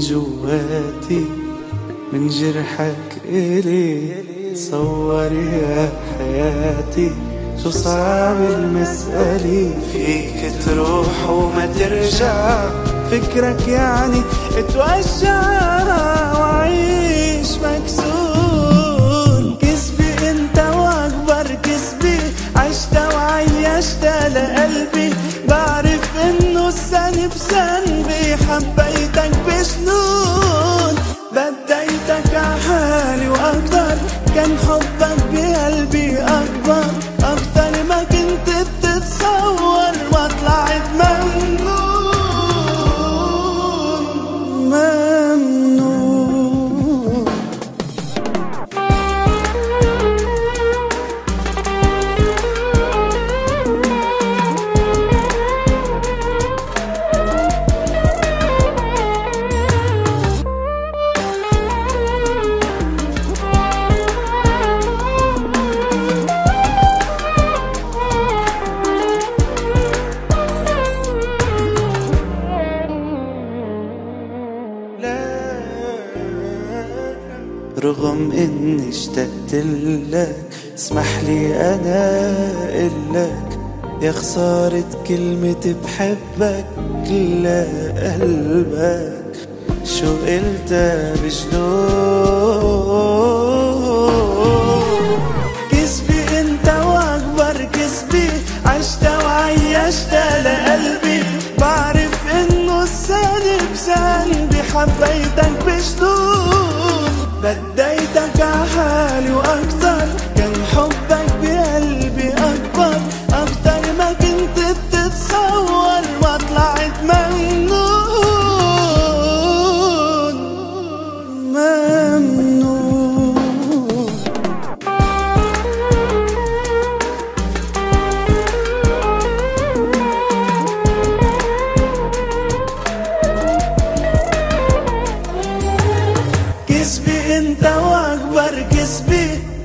جواتي من جرحك إلي. تصوري يا حياتي شو صعب المسألة، فيك تروح وما ترجع، فكرك يعني اتوجع وعيش مكسور. كسبي انت واكبر كسبي، عشت وعيشت لقلبي، بعرف انه السن بسنبي، حبيتك بجنون، بديتك عحالي واكتر، كان حبك بقلبي اكبر، اكتر ما كنت بتتصور، ما طلعت ممنون ممنون. رغم اني اشتقت لك، اسمح لي انا اقلك، يا خسارة كلمة بحبك لقلبك، شو قلت بجنون. كسبي انت واكبر كسبي، عشت وعيشت لقلبي، بعرف انه السن بسنبي، حبيتك بجنون، بديتك عحالي واكتر، كان حبك بقلبي اكبر، اكتر ما كنت بتتصور، ما طلعت ممنون ممنون. كسبي انت واكبر كسبي،